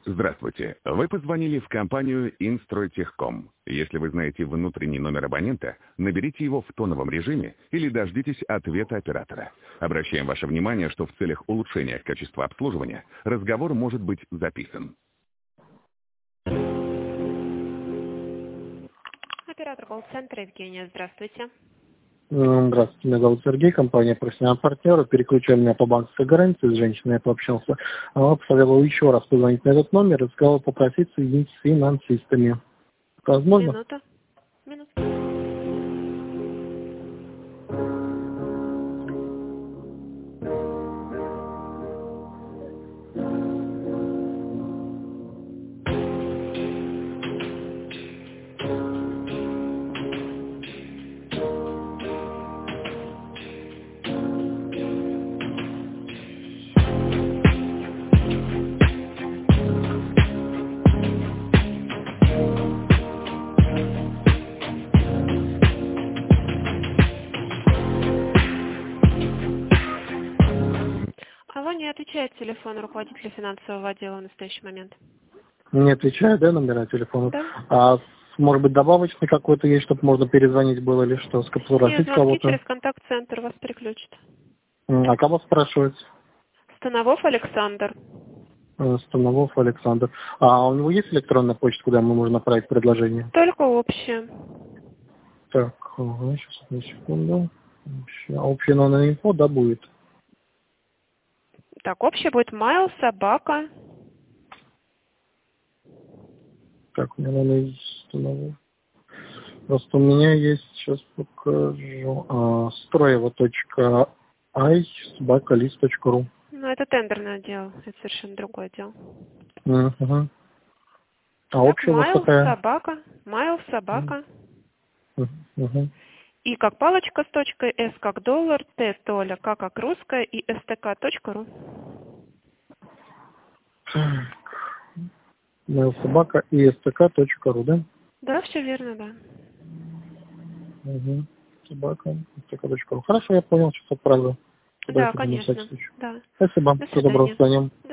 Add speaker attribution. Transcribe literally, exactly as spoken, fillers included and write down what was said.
Speaker 1: Здравствуйте. Вы позвонили в компанию Инстройтехком. Если вы знаете внутренний номер абонента, наберите его в тоновом режиме или дождитесь ответа оператора. Обращаем ваше внимание, что в целях улучшения качества обслуживания разговор может быть записан.
Speaker 2: Оператор колл-центра Евгения, здравствуйте.
Speaker 3: Здравствуйте, меня зовут Сергей, компания «Профессиональные партнеры». Переключали меня по банковской гарантии, с женщиной я пообщался. Она посоветовала еще раз позвонить на этот номер и сказала попросить соединить с финансистами. Возможно?
Speaker 2: Минута. Минута. Алло, не отвечает телефон руководителя финансового отдела в настоящий момент.
Speaker 3: Не отвечаю, да, номера телефона?
Speaker 2: Да.
Speaker 3: А может быть добавочный какой-то есть, чтобы можно перезвонить было или что,
Speaker 2: Нет,
Speaker 3: попросить
Speaker 2: звонки
Speaker 3: кого-то?
Speaker 2: через контакт-центр вас переключат.
Speaker 3: А кого спрашивать?
Speaker 2: Становов Александр.
Speaker 3: Э, Становов Александр. А у него есть электронная почта, куда ему можно направить предложение?
Speaker 2: Только общее.
Speaker 3: Так, ага, сейчас, одну секунду. Общее. А общее на инфо, да, будет?
Speaker 2: Так, общее будет mail собака.
Speaker 3: Так, у меня, наверное, есть Становов. Просто у меня есть, сейчас покажу, а, строево.ай собака лист точка ру.
Speaker 2: Ну, это тендерный отдел, это совершенно другой отдел.
Speaker 3: Угу. А
Speaker 2: Так,
Speaker 3: общая у вас
Speaker 2: mail
Speaker 3: какая?
Speaker 2: собака, mail собака.
Speaker 3: Угу.
Speaker 2: И как палочка с точкой, S как доллар, Т Толя, К как русская и stk.ru.
Speaker 3: Mail собака и stk.ру, да?
Speaker 2: Да, все верно, да.
Speaker 3: Угу. Собака stk.ру. Хорошо, я понял, сейчас отправлю.
Speaker 2: Да,
Speaker 3: Подойти на всякий
Speaker 2: конечно.
Speaker 3: случай.
Speaker 2: Да.
Speaker 3: Спасибо.
Speaker 2: До
Speaker 3: Всего доброго,
Speaker 2: свидания.
Speaker 3: с